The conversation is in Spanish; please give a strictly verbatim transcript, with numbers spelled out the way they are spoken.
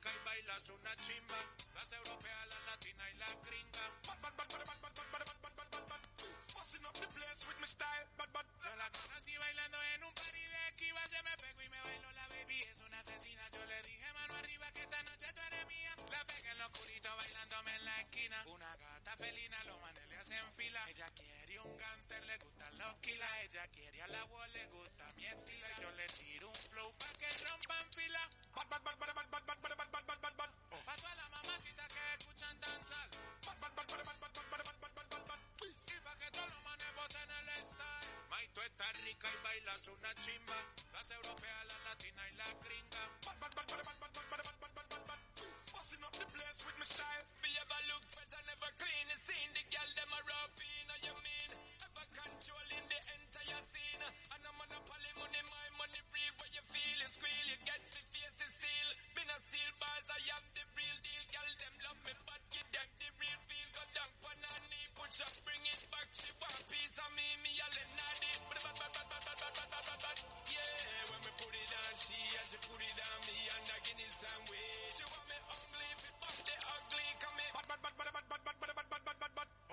rica y bailas una chimba. Las europeas, las latinas y las gringas. Fussing up the place with my style. Yo la conocí bailando en un party de Esquiva. Se me pegó y me bailó la baby. Es una asesina. Yo le dije mano arriba que esta noche tú eres mía. La pegué en lo oscurito bailándome en la esquina. Una gata felina, los manes le hacen fila. Ella quiere un gangster, le gustan los kilas. Ella quiere a la wall, le gusta mi estilo. Yo le tiro un flow pa' que rompan fila. Bad, bad, bad, bad, bad, bad, bad, bad, bad, bad, bad, bad. Pa' todas las mamacitas que escuchan danzar. Bad, bad, bad, bad, bad, bad, bad, bad, bad, bad, bad, bad. Y pa' que todos los manes boten el style. May, tú estás rica y bailas una chimba. Las europeas, las latinas y las gringas.